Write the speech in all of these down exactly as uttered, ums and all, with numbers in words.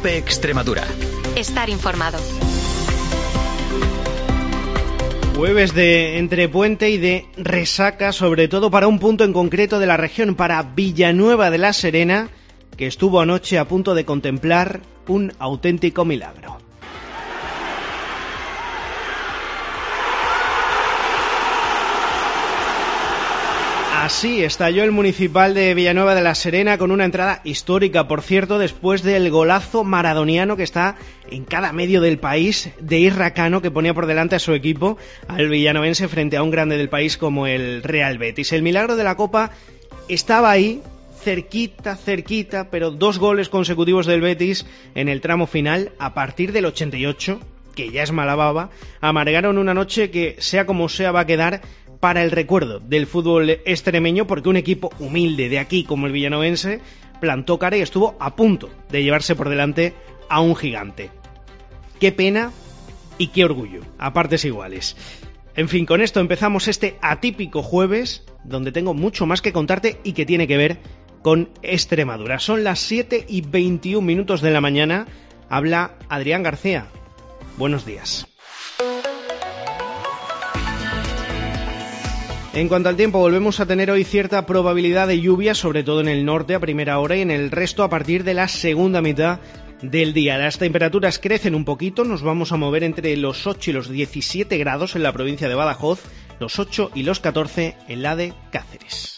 COPE Extremadura. Estar informado. Jueves de entrepuente y de resaca, sobre todo para un punto en concreto de la región, para Villanueva de la Serena, que estuvo anoche a punto de contemplar un auténtico milagro. Así estalló el municipal de Villanueva de la Serena con una entrada histórica, por cierto, después del golazo maradoniano que está en cada medio del país de Isra Cano, que ponía por delante a su equipo, al villanovense, frente a un grande del país como el Real Betis. El milagro de la Copa estaba ahí, cerquita, cerquita, pero dos goles consecutivos del Betis en el tramo final, a partir del ochenta y ocho, que ya es mala baba, amargaron una noche que, sea como sea, va a quedar para el recuerdo del fútbol extremeño, porque un equipo humilde de aquí como el villanovense plantó cara y estuvo a punto de llevarse por delante a un gigante. Qué pena y qué orgullo, a partes iguales. En fin, con esto empezamos este atípico jueves, donde tengo mucho más que contarte y que tiene que ver con Extremadura. Son las siete y veintiún minutos de la mañana. Habla Adrián García. Buenos días. En cuanto al tiempo, volvemos a tener hoy cierta probabilidad de lluvia, sobre todo en el norte a primera hora y en el resto a partir de la segunda mitad del día. Las temperaturas crecen un poquito, nos vamos a mover entre los ocho y los diecisiete grados en la provincia de Badajoz, los ocho y los catorce en la de Cáceres.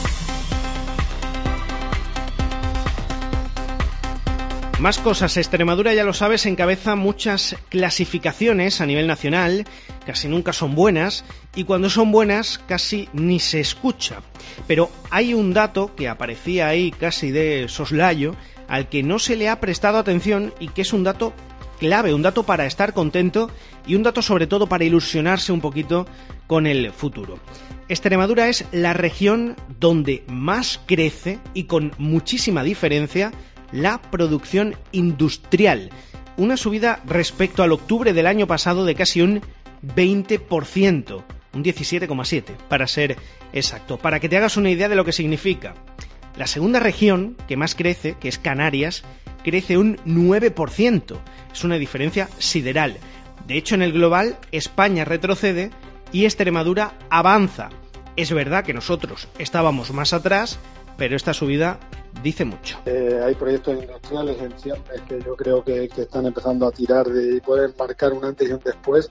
Más cosas. Extremadura, ya lo sabes, encabeza muchas clasificaciones a nivel nacional, casi nunca son buenas, y cuando son buenas casi ni se escucha. Pero hay un dato que aparecía ahí casi de soslayo, al que no se le ha prestado atención y que es un dato clave, un dato para estar contento y un dato sobre todo para ilusionarse un poquito con el futuro. Extremadura es la región donde más crece y con muchísima diferencia la producción industrial, una subida respecto al octubre del año pasado de casi un veinte por ciento, un diecisiete coma siete por ciento para ser exacto. Para que te hagas una idea de lo que significa, la segunda región que más crece, que es Canarias, crece un nueve por ciento, es una diferencia sideral. De hecho, en el global, España retrocede y Extremadura avanza. Es verdad que nosotros estábamos más atrás, pero esta subida dice mucho. Eh, hay proyectos industriales en ciernes que yo creo que, que están empezando a tirar de poder marcar un antes y un después.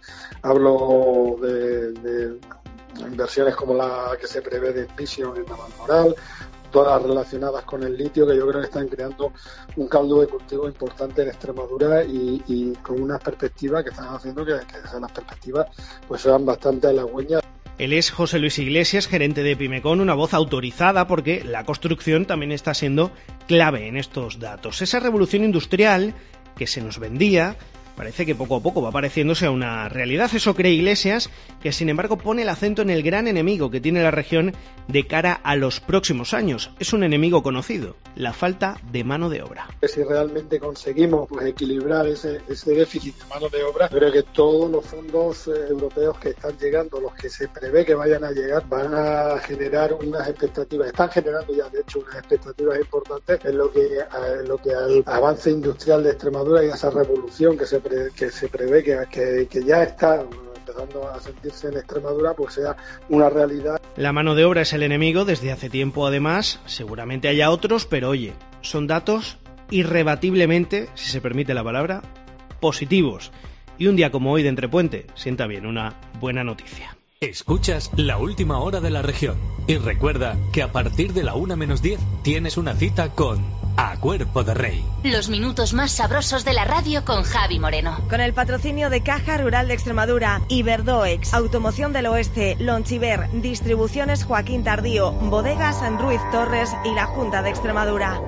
Hablo de, de inversiones como la que se prevé de Envision en Navalmoral, todas relacionadas con el litio, que yo creo que están creando un caldo de cultivo importante en Extremadura y, y con unas perspectivas que están haciendo que, que esas las perspectivas pues sean bastante halagüeñas. Él es José Luis Iglesias, gerente de Pimecon, una voz autorizada porque la construcción también está siendo clave en estos datos. Esa revolución industrial que se nos vendía parece que poco a poco va pareciéndose a una realidad. Eso cree Iglesias, que sin embargo pone el acento en el gran enemigo que tiene la región de cara a los próximos años. Es un enemigo conocido, la falta de mano de obra. Si realmente conseguimos pues, equilibrar ese, ese déficit de mano de obra, creo que todos los fondos eh, europeos que están llegando, los que se prevé que vayan a llegar, van a generar unas expectativas, están generando ya de hecho unas expectativas importantes en lo que, en lo que al avance industrial de Extremadura y a esa revolución que se que se prevé que, que, que ya está empezando a sentirse en Extremadura, pues sea una realidad. La mano de obra es el enemigo desde hace tiempo, además, seguramente haya otros, pero oye, son datos irrebatiblemente, si se permite la palabra, positivos. Y un día como hoy de Entrepuente, sienta bien, una buena noticia. Escuchas La Última Hora de la Región y recuerda que a partir de la una menos diez tienes una cita con A Cuerpo de Rey. Los minutos más sabrosos de la radio con Javi Moreno. Con el patrocinio de Caja Rural de Extremadura, Iberdoex, Automoción del Oeste, Lonchiver, Distribuciones Joaquín Tardío, Bodegas San Ruiz Torres y la Junta de Extremadura.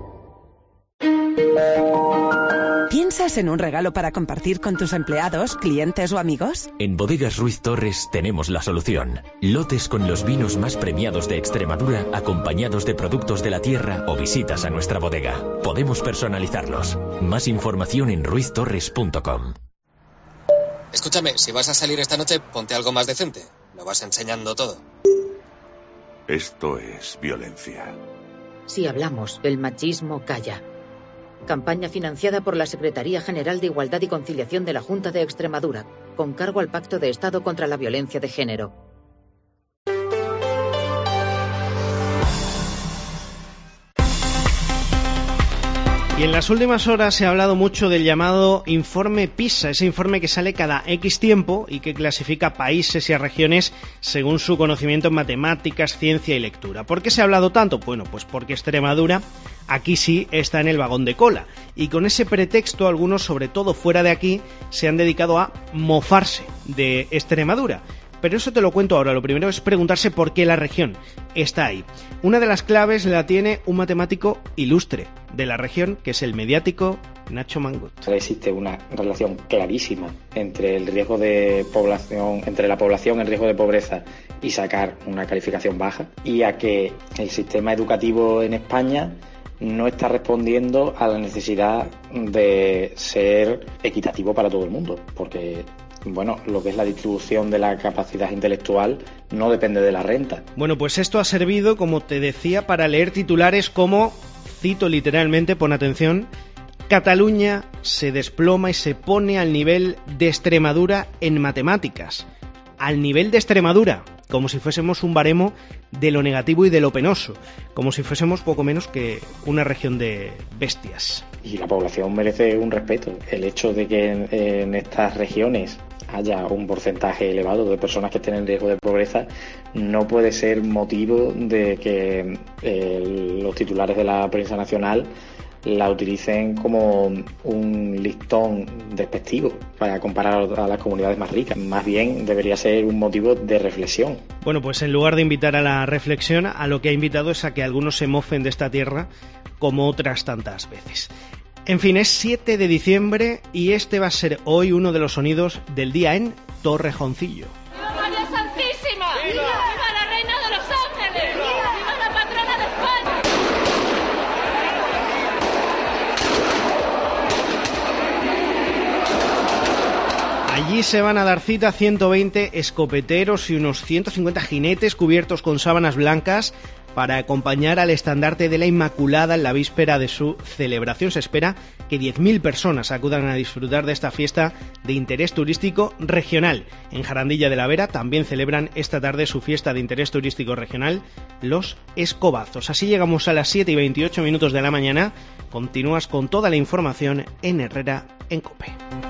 ¿Piensas en un regalo para compartir con tus empleados, clientes o amigos? En Bodegas Ruiz Torres tenemos la solución. Lotes con los vinos más premiados de Extremadura, acompañados de productos de la tierra o visitas a nuestra bodega. Podemos personalizarlos. Más información en ruiz torres punto com. Escúchame, si vas a salir esta noche, ponte algo más decente. Lo vas enseñando todo. Esto es violencia. Si hablamos, el machismo calla. Campaña financiada por la Secretaría General de Igualdad y Conciliación de la Junta de Extremadura, con cargo al Pacto de Estado contra la Violencia de Género. Y en las últimas horas se ha hablado mucho del llamado informe PISA, ese informe que sale cada X tiempo y que clasifica países y a regiones según su conocimiento en matemáticas, ciencia y lectura. ¿Por qué se ha hablado tanto? Bueno, pues porque Extremadura aquí sí está en el vagón de cola. Y con ese pretexto algunos, sobre todo fuera de aquí, se han dedicado a mofarse de Extremadura. Pero eso te lo cuento ahora. Lo primero es preguntarse por qué la región está ahí. Una de las claves la tiene un matemático ilustre de la región, que es el mediático Nacho Mangut. Existe una relación clarísima entre el riesgo de población, entre la población en riesgo de pobreza y sacar una calificación baja, y a que el sistema educativo en España no está respondiendo a la necesidad de ser equitativo para todo el mundo, porque bueno, lo que es la distribución de la capacidad intelectual no depende de la renta. Bueno, pues esto ha servido, como te decía, para leer titulares como, cito literalmente, pon atención: Cataluña se desploma y se pone al nivel de Extremadura en matemáticas. Al nivel de Extremadura, como si fuésemos un baremo de lo negativo y de lo penoso, como si fuésemos poco menos que una región de bestias. Y la población merece un respeto. El hecho de que en, en estas regiones haya un porcentaje elevado de personas que estén en riesgo de pobreza no puede ser motivo de que eh, los titulares de la prensa nacional la utilicen como un listón despectivo para comparar a las comunidades más ricas. Más bien debería ser un motivo de reflexión. Bueno, pues en lugar de invitar a la reflexión, a lo que ha invitado es a que algunos se mofen de esta tierra como otras tantas veces. En fin, es siete de diciembre y este va a ser hoy uno de los sonidos del día en Torrejoncillo. ¡Viva María Santísima! ¡Viva! ¡Viva la Reina de los Ángeles! ¡Viva! ¡Viva la patrona de España! Allí se van a dar cita ciento veinte escopeteros y unos ciento cincuenta jinetes cubiertos con sábanas blancas para acompañar al estandarte de la Inmaculada en la víspera de su celebración. Se espera que diez mil personas acudan a disfrutar de esta fiesta de interés turístico regional. En Jarandilla de la Vera también celebran esta tarde su fiesta de interés turístico regional, los Escobazos. Así llegamos a las siete y veintiocho minutos de la mañana. Continúas con toda la información en Herrera en COPE.